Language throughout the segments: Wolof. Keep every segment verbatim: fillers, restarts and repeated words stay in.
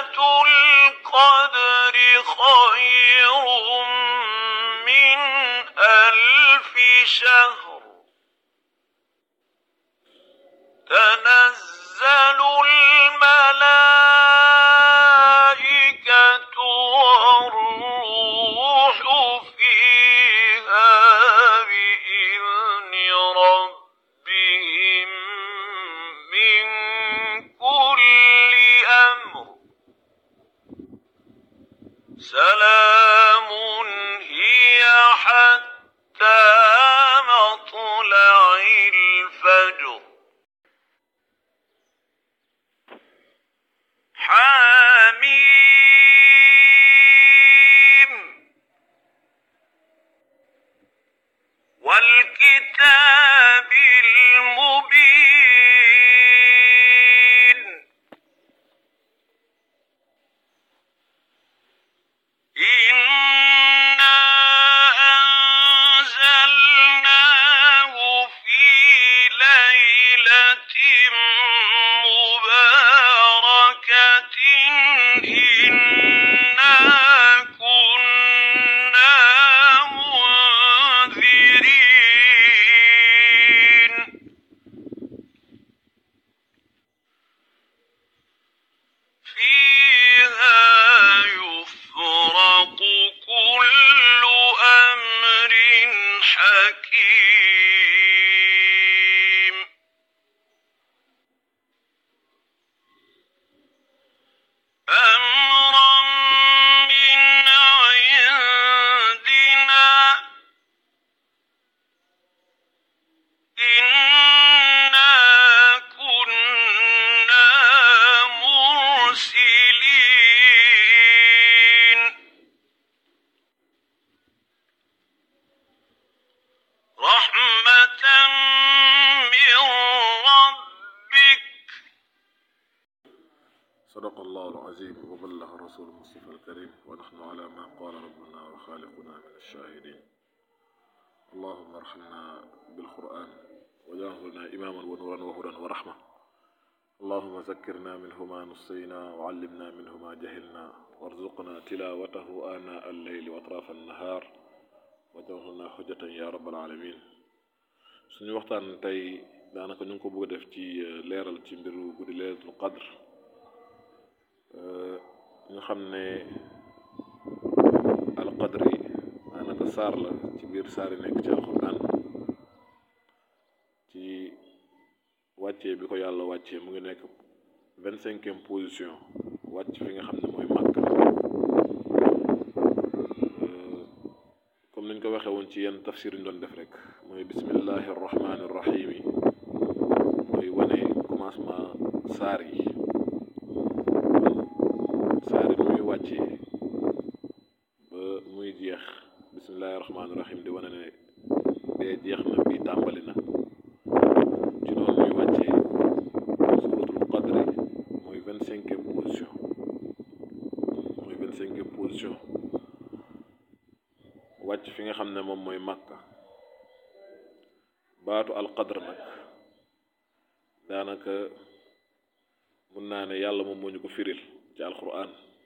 القدر خير من ألف شهر تنزل الملائكة والروح فيها بإذن ربهم من كل أمر سلام هي حتى مطلع الفجر حميم والكتاب المبين إنا أنزلناه في ليلة مباركة إنا كنا منذرين فيها يفرق كل أمر حكيم أمرا من عندنا إنا كنا مرسلين رحمة من ربك صدق الله العظيم وبلغ الرسول المصطفى الكريم ونحن على ما قال ربنا وخالقنا من الشاهدين اللهم ارحمنا بالقرآن واجعله لنا إماما ونورا وهدى ورحمة اللهم ذكرنا منه ما نسينا وعلمنا منه ما جهلنا وارزقنا تلاوته آناء الليل وأطراف النهار واجعله لنا حجة يا رب العالمين suñu waxtaan tey daanaka ñu ngi ko bëgg a def ci leeral ci mbiru guddi laylatul qadr ñu xam ne al qadri daanaka saar la ci biir saar yi nekk ci alquran ci wàccee bi ko yàlla wàccee mu ngi nekk vingt cinquième position wàcc fi nga xam ne mooy Màkka comme niñ ko waxee woon ci yenn tafsir ñu doon def rek mooy bismillahi rahmaani rahim yi mooy wane commencement saar yi saar yi muy wàccee ba muy jeex bismillahi rahmaani rahim di wane ne dee jeex na bii tàmbali na ci noonu muy wàccee suratul qadri mooy vingt cinquième position mooy vingt cinquième position wàcc fi nga xam ne moom mooy Makka baatu alqadr nag daanaka mun naa ne yàlla moom moo ñu ko firil ci alquran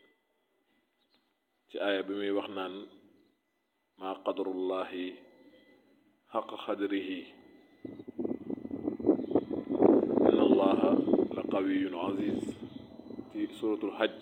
ci aaya bi muy wax naan maa qadrullahi xaqa xadrihi inna allaha la qawiyun aziz ci suratul hajj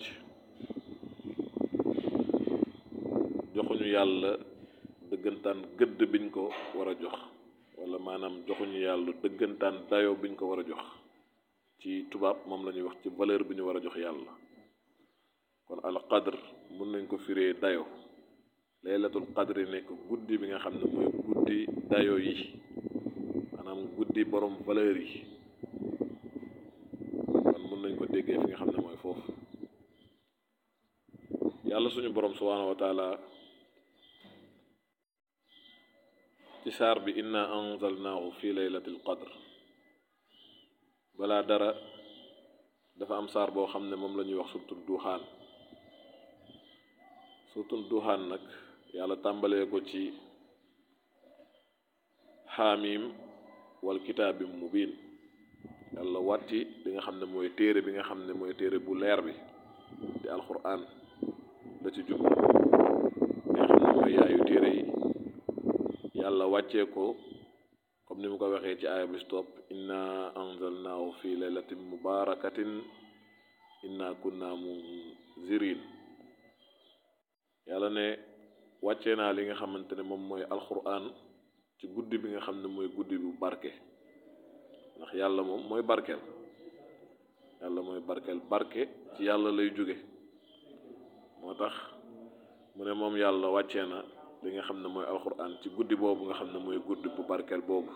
joxuñu yàlla dëggantaan gëdd biñ ko war a jox wala maanaam joxuñu yàlla dëggantaan dayoo biñ ko war a jox ci tubaab moom la ñuy wax ci valeur bi ñu war a jox yàlla kon al qadr mun nañ ko firee dayo laylatul qadri nekk guddi bi nga xam ne mooy guddi dayo yi maanaam guddi borom valeur yi kon mun nañ ko déggee fi nga xam ne mooy foofu yàlla suñu borom subhaanahu wa taala ci saar bi inna anzalnaahu fi laylatil qadr balaa dara dafa am saar boo xam ne moom la ñuy wax surtout duxaan surtout duxaan nag yàlla tàmbalee ko ci xaamim wal kitaabi mubiin yàlla wàtti li nga xam ne mooy téere bi nga xam ne mooy téere bu leer bi di alquran la ci jub nga xam ne mooy yaayu téere yi yàlla wàccee ko comme ni mu ko waxee ci aaya bi stop inna anzalnaahu fi laylatin mubarakatin inna kunna munzirin yàlla ne wàccee naa li nga xamante ne moom mooy alquran ci guddi bi nga xam ne mooy guddi bu barke ndax yàlla moom mooy barkeel yàlla mooy barkeel barke ci yàlla lay jóge moo tax mu ne moom yàlla wàccee na li nga xam ne mooy alquran ci guddi boobu nga xam ne mooy guddi bu barkeel boobu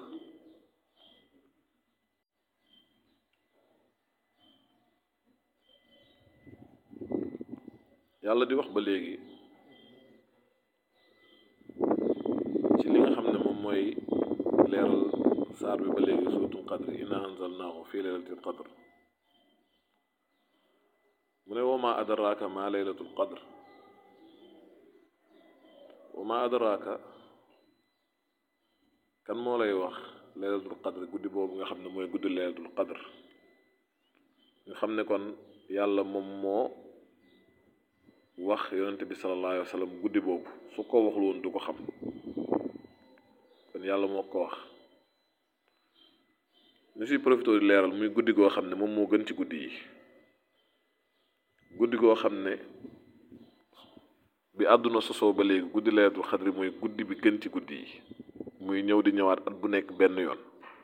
yàlla di wax ba léegi ci li nga xam ne moom mooy leeral saar bi ba léegi suuratul qadr inna anzalnaahu fi laylatil qadr mu ne wa ma adraaka ma laylatul qadr wa ma adraaka kan moo lay wax laylatul qadr guddi boobu nga xam ne mooy guddi laylatul qadr nga xam ne kon yàlla moom moo wax yonente bi sallallahu alayhi wa sallam guddi boobu su ko waxul woon du ko xam kon yàlla moo ko wax ñu si profité di leeral muy guddi goo xam ne moom moo gën ci guddi yi guddi goo xam ne bi àdduna sosoo ba léegi guddi laylatul xadri mooy guddi bi gën ci guddi yi muy ñëw di ñëwaat at bu nekk benn yoon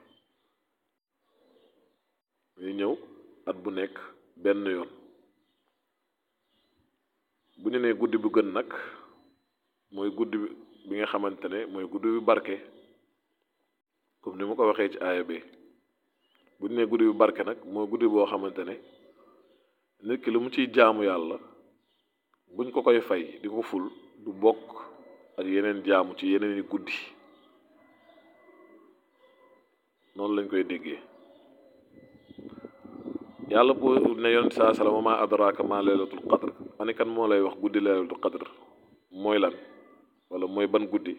muy ñëw at bu nekk benn yoon bu ñu nee guddi bu gën nag mooy guddi bi nga xamante ne mooy guddi bi barke comme ni ma ko waxee ci aaya bi bu ñu nee guddi bi barke nag mooy guddi boo xamante ne nit ki lu mu ciy jaamu yàlla buñ ko koy fay di ko ful du bokk ak yeneen jaamu ci yeneen i guddi noonu lañ koy déggee yàlla bu ne yoon saa salaam ma adraaka ma laylatul qadr ani kan moo lay wax guddi laylatul qadr mooy lan wala mooy ban guddi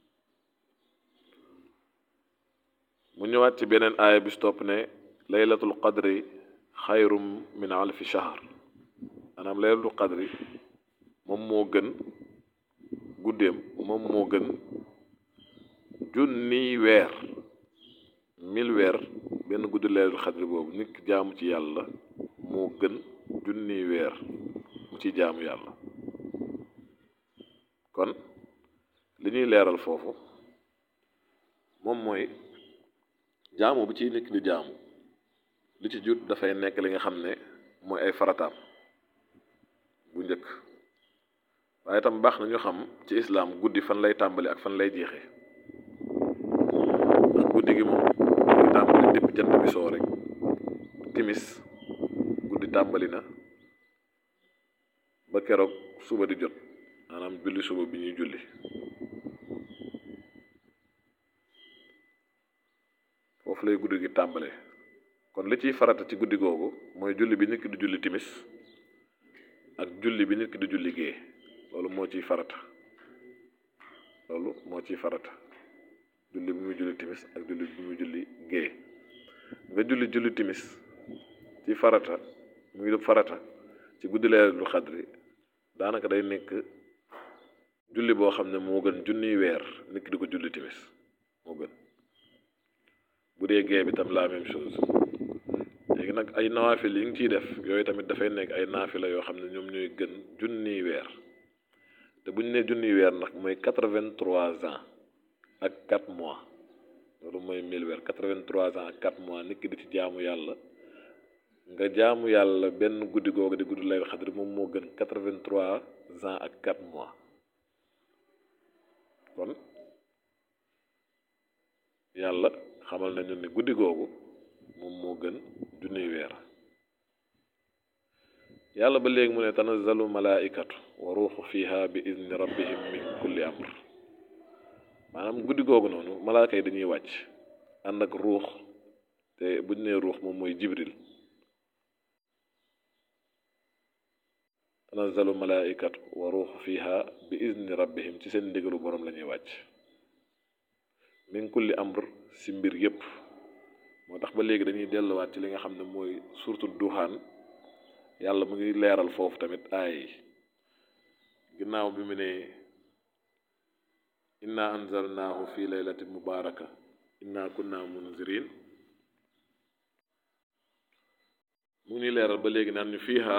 mu ñëwaat ci beneen aaya bi stop ne laylatul qadri xayrum min alfi shahr maanaam laylatul qadri moom moo gën guddeem moom moo gën junniy weer mille weer benn guddi laylatul qadri boobu nit ki jaamu ci yàlla moo gën junniy weer mu ci jaamu yàlla kon li ñuy leeral foofu moom mooy jaamu bi ci nit ki di jaamu li ci jut dafay nekk li nga xam ne mooy ay farataam bu njëkk waaye itam baax na ñu xam ci islaam guddi fan lay tàmbali ak fan lay jeexe ak guddi gi moom muy tàmbali dépp jant bi soo rek timis guddi tàmbali na ba keroog suba di jot maanaam julli suba bi ñuy julli foofu lay guddi gi tàmbale kon li ciy farata ci guddi googu mooy julli bi nit ki di julli timis ak julli bi nit ki di julli gée loolu moo ciy farata loolu moo ciy farata julli bi muy julli timis ak julli bi muy julli gée nga julli julli timis ci farata muy farata ci guddi laylatul xadri daanaka day nekk julli boo xam ne moo gën junniy weer nit ki di ko julli timis moo gën bu dee gée bi tam la même chose léegi nag ay nawaafil yi ngi ciy def yooyu tamit dafay nekk ay naafila yoo xam ne ñoom ñooy gën junniy weer te bu ñu nee junniy weer nag mooy quatre-vingt-trois ans ak quatre mois loolu mooy mille weer quatre-vingt-trois ans ak quatre mois nit ki di ci jaamu yàlla nga jaamu yàlla benn guddi googu di guddi laylatul xadri moom moo gën quatre-vingt-trois ans ak quatre mois kon yàlla xamal nañu ne guddi googu moom moo gën junniy weer yàlla ba léegi mu ne tanazzalu malaaikatu wa ruuxu fiha bi izni rabbihim min kulli amr maanaam guddi googu noonu malaaka yi dañuy wàcc ànd ak ruux te buñ nee ruux moom mooy jibril tanazzalu malaaikatu wa ruuxu fiha bi izni rabbihim ci seen ndigalu borom la ñuy wàcc min kulli amr si mbir yépp moo tax ba léegi dañuy delluwaat ci li nga xam ne mooy surtout duxaan yàlla mu ngi leeral foofu tamit aay yi ginnaaw bi mu ne inna anzalnaahu fi laylatin mubaraka inna kunna munzirin mu ngi leeral ba léegi naan ñu fiiha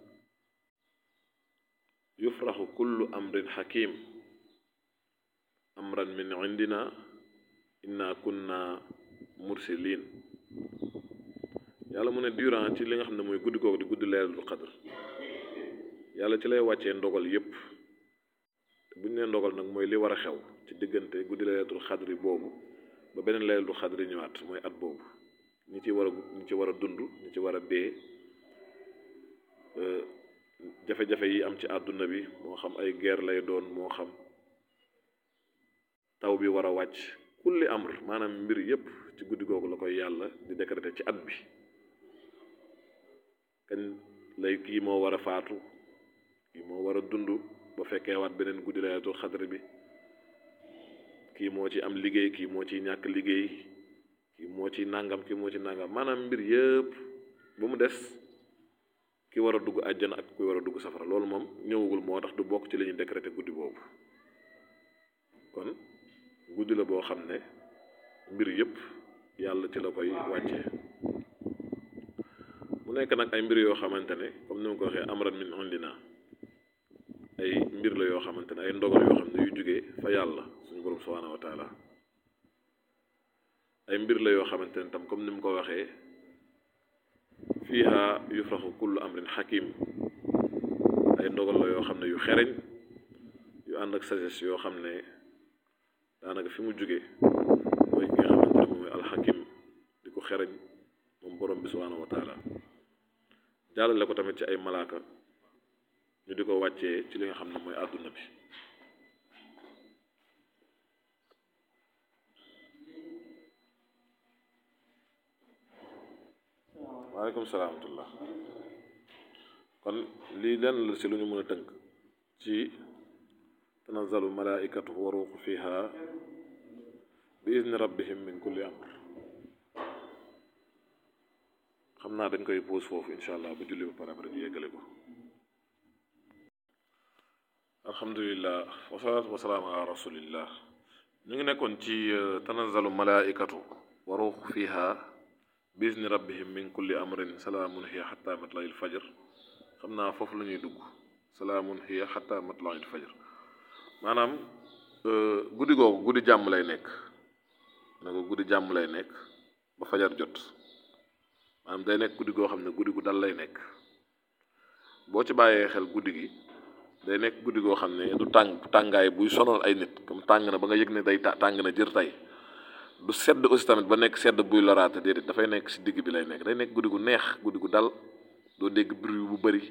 yufraxu kullu amrin hakim amran min indina inna kunna mursilin yàlla mu ne durant ci li nga xam ne mooy guddi googu di guddi laylatul qadr yàlla ci lay wàccee ndogal yépp bu ñu nee ndogal nag mooy li war a xew ci diggante guddi laylatul xadri boobu ba beneen laylatul xadri ñëwaat mooy at boobu ñi ci war a ñi ci war a dund ñi ci war a dee jafe-jafe yi am ci àdduna bi moo xam ay guerre lay doon moo xam taw bi war a wàcc kulli amr maanaam mbir yépp ci guddi googu la koy yàlla di décréter ci at bi kañ lay kii moo war a faatu kii moo war a dund ba fekkee waat beneen guddi laylatul xadr bi kii moo ci am liggéey kii moo ci ñàkk liggéey kii moo ci nàngam kii moo ci nàngam maanaam mbir yëpp ba mu des ki war a dugg àjjana ak ki war a dugg safara loolu moom ñëwagul moo tax du bokk ci li ñuy décréter guddi boobu kon guddi la boo xam ne mbir yëpp yàlla ci la koy wàccee mu nekk nag ay mbir yoo xamante ne comme ni ma ko waxee amran min indina ay mbir la yoo xamante ne ay ndogal yoo xam ne yu jógee fa yàlla suñu borom subhanahu wa taala ay mbir la yoo xamante ne tam comme ni mu ko waxee fiiha yufraxu kullu amrin hakim ay ndogal la yoo xam ne yu xereñ yu ànd ak sagesse yoo xam ne daanaka fi mu jógee mooy ki nga xamante ne moom mooy alxakim di ko xereñ moom borom bi subhanahu wa taala jàllale ko tamit ci ay malaaka ñu di ko wàccee ci li nga xam ne mooy àdduna bi waaleykum salaam wa rahmatullah kon lii lenn la ci lu ñu mën a tënk ci tanazzalu malaikatu wa ruuxu fiha bi izni rabbihim min kulli amr xam naa dañ koy pause foofu insha allah bu julli ba pare après ñu yeggale ko alhamdulillah wasalaatu wasalaamu ala rasulillah ñu ngi nekkoon ci tanazzalu malaikatu wa ruuxu fiha bi izni rabbihim min kulli amrin salaamun hiya xatta matla'il fajr xam naa foofu la ñuy dugg salaamun hiya xatta matla'il fajr maanaam guddi googu guddi jàmm lay nekk ne ko guddi jàmm lay nekk ba fajar jot maanaam day nekk guddi goo xam ne guddi gu dal lay nekk boo ci bàyyee xel guddi gi day nekk guddi goo xam ne du tàng tàngaay buy sonal ay nit comme tàng na ba nga yëg ne day tàng na jër tey du sedd aussi tamit ba nekk sedd buy loraate déedéet dafay nekk ci digg bi lay nekk day nekk guddi gu neex guddi gu dal doo dégg bruit bu bari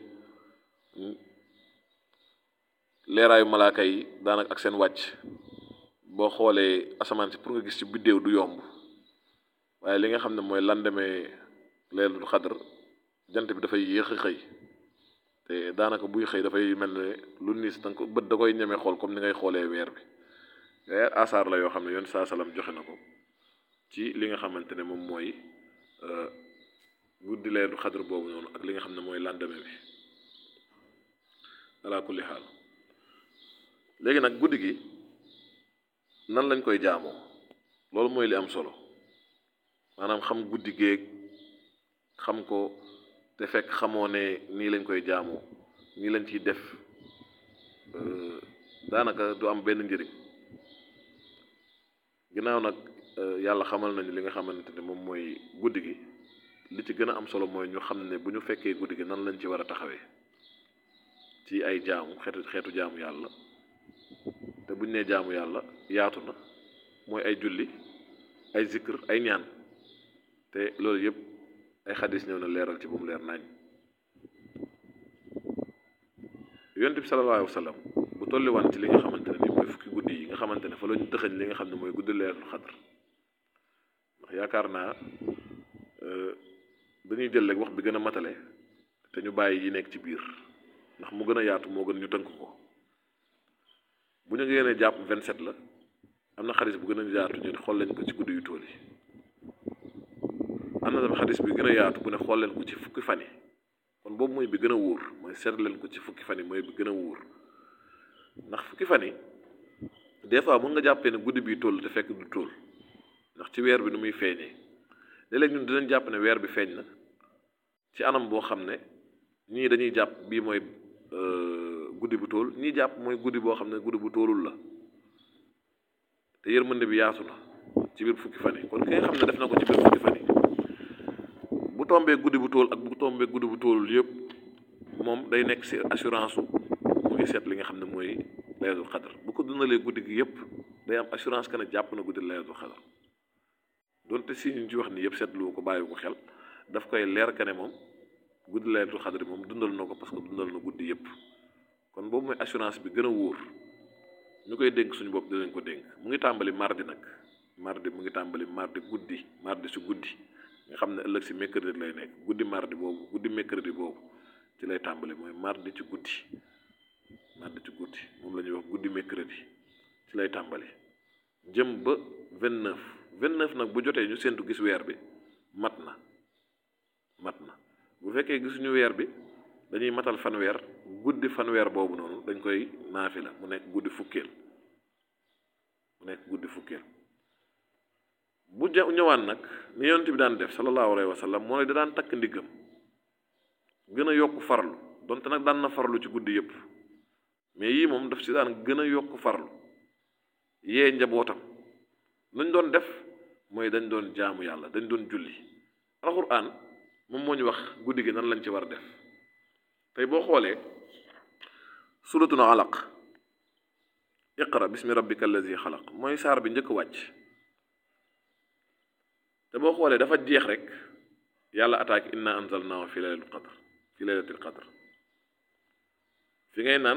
leeraayu malaaka yi daanaka ak seen wàcc boo xoolee asamaan si pour nga gis ci biddéew du yomb waaye li nga xam ne mooy lendemain laylatul xadr jant bi dafay yéex a xëy te daanaka buy xëy dafay mel ne lu niis danga ko bët da koy ñemee xool comme ni ngay xoolee weer bi weer asaar la yoo xam ne yoon saa salaam joxe na ko ci li nga xamante ne moom mooy guddi laylatul xadr boobu noonu ak li nga xam ne mooy lendemain bi ala kulli xaal léegi nag guddi gi nan lañ koy jaamoo loolu mooy li am solo maanaam xam guddi géeg xam ko te fekk xamoo ne nii lañ koy jaamoo nii lañ ciy def daanaka du am benn njëriñ ginnaaw nag yàlla xamal nañu li nga xamante ne moom mooy guddi gi li ci gën a am solo mooy ñu xam ne bu ñu fekkee guddi gi nan lañ ci war a taxawee ci ay jaamu xeetu xeetu jaamu yàlla te buñ nee jaamu yàlla yaatu na mooy ay julli ay zikr ay ñaan te loolu yëpp ay xadis ñëw na leeral ci bu mu leer nañ yonent bi sallallahu alayhi wa sallam bu tolliwaan ci li nga xamante ne nii mooy fukki guddi yi nga xamante ne fa la ñu dëxëñ li nga xam ne mooy guddi laylatul xadr ndax yaakaar naa dañuy jël rek wax bi gën a matale te ñu bàyyi yi nekk ci biir ndax mu gën a yaatu moo gën ñu tënk ko bu ñu ngeenee jàpp vingt-sept la am na xadis bu gën a yaatu ñu xool leen ko ci guddi yu tool yi am na tamit xadis bi gën a yaatu bu ne xool leen ko ci fukki fan yi kon kon boobu mooy bi gën a wóor mooy seet leen ko ci fukki fan yi mooy bi gën a wóor ndax fukki fan yi des fois mën nga jàppee ne guddi bi toll te fekk du toll ndax ci weer bi nu muy feeñee léeg-léeg ñun dinañ jàpp ne weer bi feeñ na ci anam boo xam ne ñii dañuy jàpp bii mooy guddi bu tool ñii jàpp mooy guddi boo xam ne guddi bu toolul la te yërmande bi yaatu na ci biir fukki fan yi kon ki nga xam ne def na ko ci biir fukki fan yi bu tombee guddi bu tool ak bu tombee guddi bu toolul yëpp moom day nekk ci assurance mu ngi seet li nga xam ne mooy laylatul xadar bu ko dundalee guddi gi yëpp day am assurance que ne jàpp na guddi laylatul xadar donte si ñu ci wax ni yëpp seetlu ko bàyyi ko xel daf koy leer que ne moom guddi laylatul xadar moom dundal na ko parce que dundal na guddi yëpp kon boobu mooy assurance bi gën a wóor ñu koy dénk suñu bopp dinañ ko dénk mu ngi tàmbali mardi nag mardi mu ngi tàmbali mardi guddi mardi si guddi nga xam ne ëllëg si mercredi lay nekk guddi mardi boobu guddi mercredi boobu ci lay tàmbali mooy mardi ci guddi mardi ci guddi moom la ñuy wax guddi mercredi ci lay tàmbali jëm ba vingt neuf vingt neuf nag bu jotee ñu séntu gis weer bi mat na mat na bu fekkee gisuñu weer bi dañuy matal fanweer guddi fanweer boobu noonu dañ koy naafila mu nekk guddi fukkeel mu nekk guddi fukkeel bu ja ñëwaan nag ni yonent bi daan def sallallahu alayhi wa sallam moo ne da daan takk ndiggam gën a yokk farlu donte nag daan na farlu ci guddi yëpp mais yii moom daf si daan gën a yokk farlu yee njabootam lañ doon def mooy dañ doon jaamu yàlla dañ doon julli alxuraan moom moo ñu wax guddi gi nan lañ ci war a def tey boo xoolee suratun alaq iqra bismi rabbika allazi xalaq mooy saar bi njëkk wàcc te boo xoolee dafa jeex rek yàlla attaque inna anzalnaahu fi laylatul qadr fi laylatil qadr fi ngay naan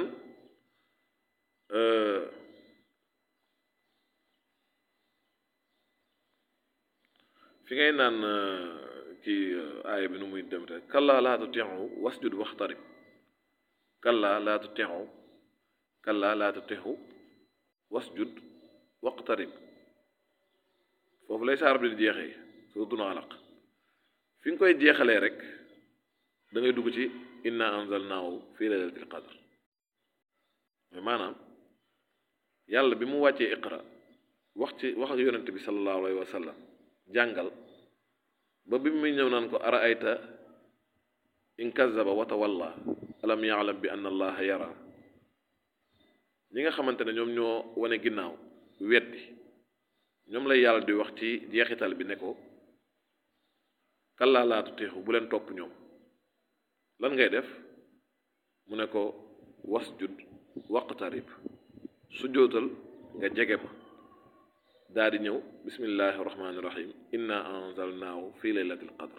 fi ngay naan ci aaya bi nu muy dem te kallaa laa tuti'hu wasjud waxtarib kallaa laa tuti'hu kallaa laa tuti'hu wasjud waqtarib foofu lay saar bi di jeexee suuratul alaq fi nga koy jeexalee rek da ngay dugg ci inna anzalnaahu fi laylatil qadr mais maanaam yàlla bi mu wàccee iqra wax ci wax ak yonente bi sallallahu alayhi wa sallam jàngal ba bi muy ñëw naan ko ara ayta in kazaba wa tawalla alam ya'lam bi anna allaha yara ñi nga xamante ne ñoom ñoo wane ginnaaw weddi ñoom lay yàlla di wax ci jeexital bi ne ko kallaa laa tutiihu bu leen topp ñoom lan ngay def mu ne ko wasjud waqtarib sujjóotal nga jege ma daa di ñëw bismillahi rahmaani rahim inna anzalnaahu fi laylatil qadr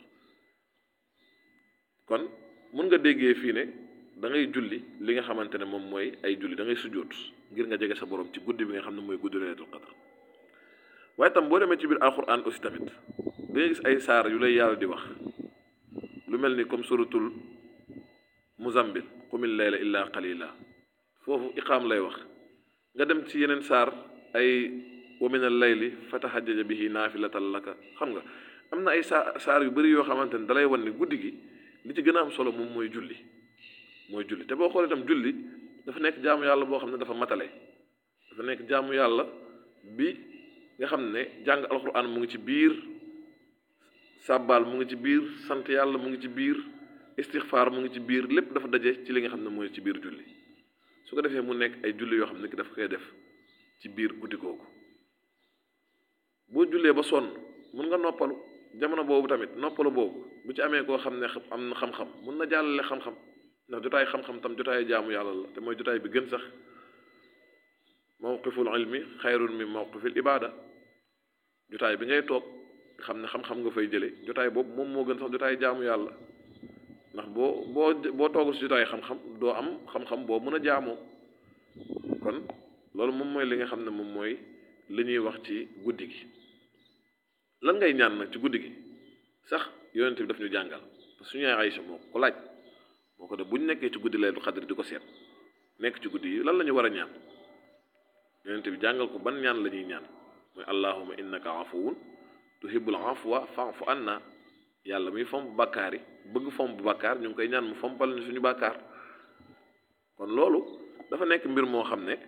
kon mun nga déggee fii ne da ngay julli li nga xamante ne moom mooy ay julli da ngay sujjóot ngir nga jege sa borom ci guddi bi nga xam ne mooy guddi laylatul qadr waaye tam boo demee ci biir alquran aussi tamit da ngay gis ay saar yu lay yàlla di wax lu mel ni comme suratul muzammil qumil layla illa qalila foofu iqaam lay wax nga dem ci yeneen saar ay wa min al-layli fatahajjaj bihi naafilatan laka xam nga am na ay saa saar yu bëri yoo xamante ne dalay wan ni guddi gi li ci gën a am solo moom mooy julli mooy julli te boo xoolee itam julli dafa nekk jaamu yàlla boo xam ne dafa matale dafa nekk jaamu yàlla bi nga xam ne jàng alxuraan mu ngi ci biir sàbbaal mu ngi ci biir sant yàlla mu ngi ci biir istixfaar mu ngi ci biir lépp dafa daje ci li nga xam ne mooy ci biir julli su ko defee mu nekk ay julli yoo xam ne ki dafa koy def ci biir guddi googu boo jullee ba sonn mun nga noppalu jamono boobu tamit noppalu boobu bu ci amee koo xam ne am na xam-xam mun na jàllale xam-xam ndax jotaay xam-xam tam jotaay jaamu yàlla la te mooy jotaay bi gën sax mawqiful ilmi xayrun min mawqifil ibada jotaay bi ngay toog xam ne xam-xam nga fay jële jotaay boobu moom moo gën sax jotaay jaamu yàlla ndax boo boo boo toogul si jotaay xam-xam doo am xam-xam boo mën a jaamoo kon loolu moom mooy li nga xam ne moom mooy li ñuy wax ci guddi gi lan ngay ñaan nag ci guddi gi sax yonent bi daf ñu jàngal parce que suñu yaay Aïcha moo ko laaj moo ko def bu ñu nekkee ci guddi laylatul qadr di ko seet nekk ci guddi yi lan la ñu war a ñaan yonent bi jàngal ko ban ñaan la ñuy ñaan mooy allahumma innaka afuwun tuhibbul afwa fa'fu anna yàlla muy fomp bàkkaar yi bëgg fomp bàkkaar ñu ngi koy ñaan mu fompal ñu suñu bàkkaar kon loolu dafa nekk mbir moo xam ne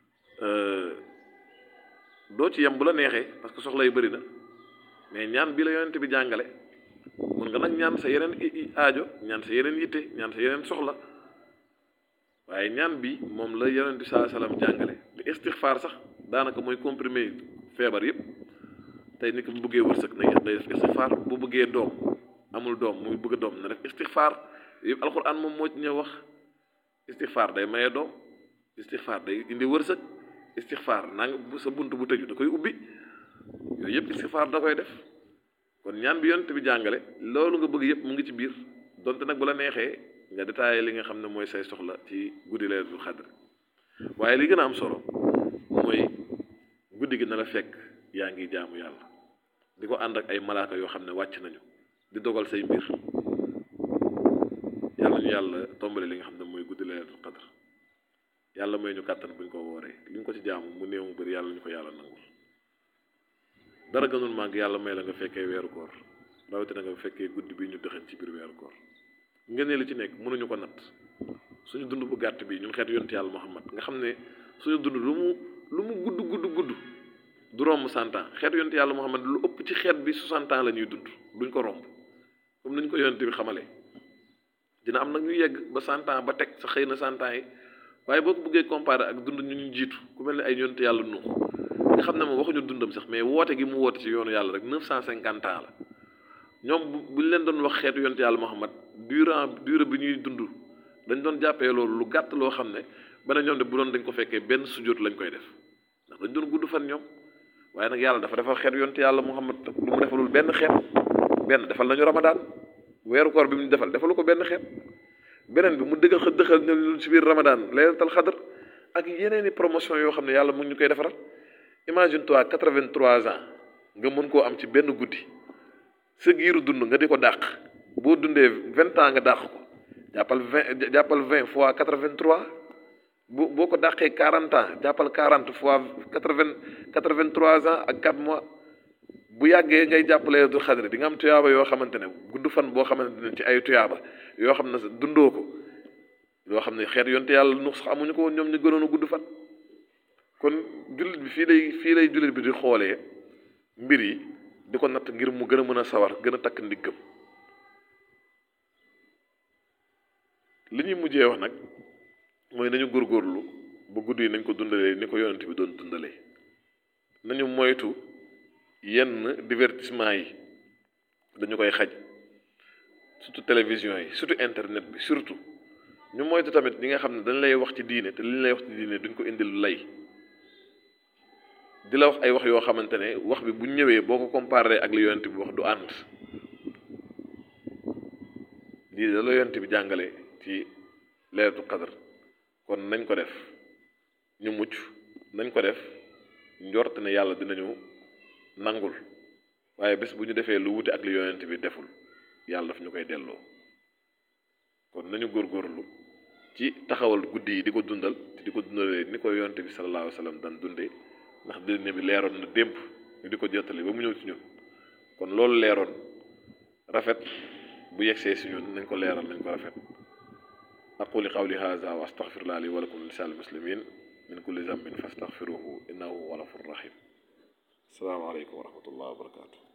doo ci yem bu la neexee parce que soxla yi bëri na mais ñaan bi la yonent bi jàngale mun nga nag ñaan sa yeneen aajo ñaan sa yeneen yitte ñaan sa yeneen soxla waaye ñaan bi moom la yonent bi saa salaam jàngale li istixfaar sax daanaka mooy comprimé feebar yëpp tey nit ki bu bëggee wërsëg na day def istixfaar bu bëggee doom amul doom muy bëgg doom na def istixfaar yëpp alxuraan moom moo ci ñëw wax istixfaar day maye doom istixfaar day indi wërsëg istixfaar naa nga sa bunt bu tëju da koy ubbi yooyu yëpp istixfaar da koy def kon ñaan bi yonent bi jàngale loolu nga bëgg yëpp mu ngi ci biir donte nag bu la neexee nga détaillé li nga xam ne mooy say soxla ci guddi laylatul xadr waaye li gën a am solo mooy guddi gi na la fekk yaa ngi jaamu yàlla di ko ànd ak ay malaaka yoo xam ne wàcc nañu di dogal say mbir yàlla ñu yàlla tombale li nga xam ne mooy guddi laylatul xadr yàlla may ñu kàttan buñ ko wooree li ñu ko ci jaamu mu néew mu bëri yàlla ñu ko yàlla nangul dara gënul màgg yàlla may la nga fekkee weeru koor rawatina nga fekkee guddi bi ñu dëxañ ci biir weeru koor ngeen li ci nekk mënuñu ko natt suñu dund bu gàtt bi ñun xeetu yonent yàlla Muhammad nga xam ne suñu dund lu mu lu mu gudd gudd gudd du romb cent ans xeetu yonent yàlla Muhammad lu ëpp ci xeet bi soixante ans la ñuy dund duñ ko romb comme nañ ko yonent bi xamalee dina am nag ñu yegg ba cent ans ba teg sa xëy na cent ans yi waaye boo ko bëggee comparer ak dund ñu ñu jiitu ku mel ne ay yonent yàlla Nuux nga xam ne moom waxuñu dundam sax mais woote gi mu woote ci yoonu yàlla rek neuf cent cinquante ans la ñoom bu buñ leen doon wax xeetu yonent yàlla Muhammad durant durée bi ñuy dund dañ doon jàppee loolu lu gàtt loo xam ne ba ne ñoom de bu doon dañ ko fekkee benn sujjóot lañ koy def ndax dañ doon gudd fan ñoom waaye nag yàlla dafa defal xeetu yonent yàlla Muhammad lu mu defalul benn xeet benn defal nañu ramadaan weeru koor bi mu defal defalu ko benn xeet beneen bi mu dëggal xë dëxal ñu ci biir ramadaan laylatul xadr ak yeneen i promotion yoo xam ne yàlla mu ngi ñu koy defaral imagine toi quatre-vingt-trois ans nga mën koo am ci benn guddi sa giiru dund nga di ko dàq boo dundee vingt ans nga dàq ko jàppal vingt jàppal vingt fois quatre-vingt-trois bu boo ko dàqee quarante ans jàppal quarante fois quatre-vingt quatre-vingt-trois ans ak quatre mois bu yàggee ngay jàppale du xadri di nga am tuyaaba yoo xamante ne gudd fan boo xamante ne ci ay tuyaaba yoo xam ne dundoo ko yoo xam ne xeet yonte yàlla nu sax amuñu ko woon ñoom ñu gënoon a gudd fan kon jullit bi fii lay fii lay jullit bi di xoolee mbir yi di ko natt ngir mu gën a mën a sawar gën a takk ndiggam li ñuy mujjee wax nag mooy nañu góorgóorlu ba guddi yi nañ ko dundalee ni ko yonent bi doon dundalee nañu moytu yenn divertissement yi dañu koy xaj surtout télévision yi surtout internet bi surtout ñu moytu tamit ñi nga xam ne dañ lay wax ci diine te li ñu lay wax ci diine duñ ko indil lay di la wax ay wax yoo xamante ne wax bi bu ñëwee boo ko comparé ak li yonent bi wax du ànd lii da la yonent bi jàngale ci laylatul qadr kon nañ ko def ñu mucc nañ ko def njort ne yàlla dinañu nangul waaye bés bu ñu defee lu wuti ak li yonent bi deful yàlla daf ñu koy delloo kon nañu góorgóorlu ci taxawal guddi yi di ko dundal te di ko dundalee ni ko yonent bi sallallahu alayhi wa sallam daan dundee ndax dina bi leeroon na démb ñu di ko jottali ba mu ñëw ci ñun kon loolu leeroon rafet bu yegsee si ñun nañ ko leeral nañ ko rafet aquli qawli hadha wa astaghfirullah li wa lakum lisa'il muslimin min kulli dhanbin fastaghfiruhu innahu huwal ghafurur rahim. Assalamu alaykum wa rahmatullahi wa barakatuh.